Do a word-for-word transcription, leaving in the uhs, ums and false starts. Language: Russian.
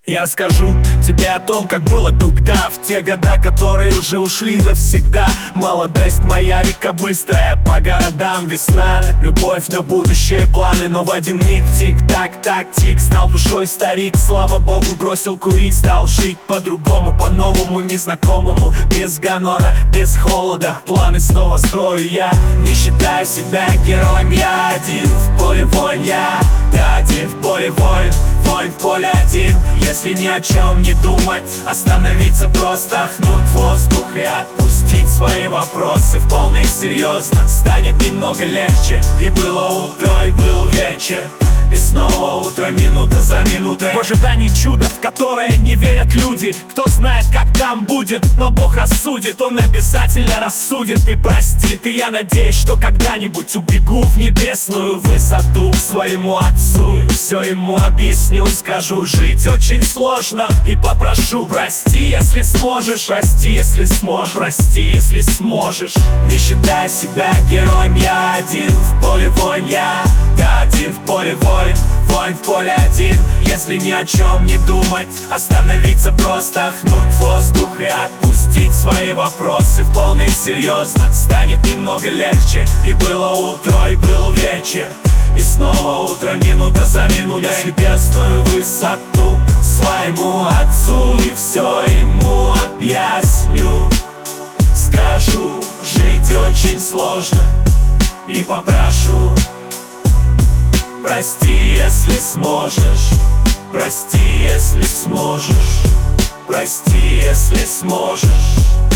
Я расскажу тебе о том, как было тогда, в те года, которые уже ушли навсегда. Молодость моя, река быстрая, по городам весна, любовь на будущее, планы, но в один миг тик-так, так, тик. Стал душой старик, слава богу, бросил курить, стал жить по-другому, по-новому, незнакомому. Без гонора, без холода, планы снова строю я. Не считаю себя героем, я один в поле воин, я, я один в поле воин, воин в поле один. Если ни о чем не думать, остановиться, просто вдохнуть воздух и отпустить свои вопросы в полной серьезно, станет немного легче. И было утро, и был вечер, и снова утро, минута за минутой, в ожидании чуда, в которое не верят люди. Кто знает, как там будет, но Бог рассудит, Он обязательно рассудит и простит. И я надеюсь, что когда-нибудь убегу в небесную высоту к своему Отцу, и все Ему объясню, скажу: жить очень сложно, и попрошу: прости, если сможешь, прости, если сможешь, прости, если сможешь. Не считай себя героем, я один в поле воин, я, я один в поле воин, воин в поле один. Если ни о чем не думать, остановиться, просто вдохнуть воздух и отпустить свои вопросы в полной серьезно, станет немного легче. И было утро, и был вечер, и снова утро, минута за минутой, я небесную высоту своему Отцу, и все Ему объясню. Скажу: жить очень сложно, и попрошу: прости, если сможешь, прости, если сможешь, прости, если сможешь.